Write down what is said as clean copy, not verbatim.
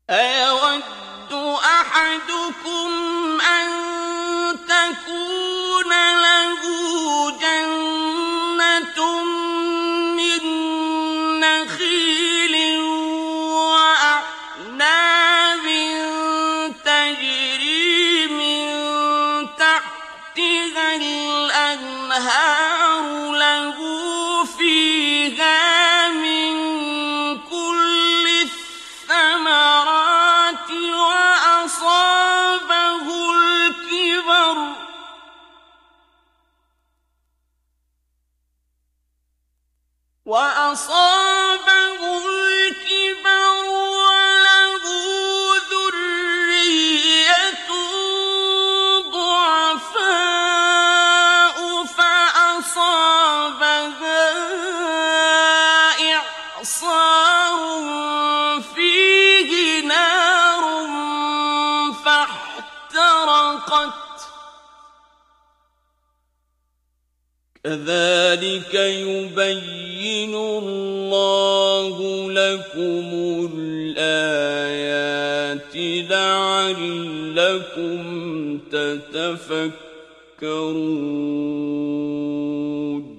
أَيَوَدُّ أَحَدُكُمْ أَن تَكُونَ لَهُ جَنَّةٌ مِّن نَّخِيلٍ وَأَعْنَابٍ تَجْرِي مِن تَحْتِهَا الْأَنْهَارُ لَهُ فِيهَا مِن كُلِّ الثَّمَرَاتِ وَأَصَابَهُ الْكِبَرُ وَلَهُ ذُرِّيَّةٌ ضُعَفَاءُ فَأَصَابَهَا إِعْصَارٌ فِيهِ نَارٌ فَاحْتَرَقَتْ ۗ كَذَٰلِكَ يُبَيِّنُ اللَّهُ لَكُمُ الْآيَاتِ لَعَلَّكُمْ تَتَفَكَّرُونَ.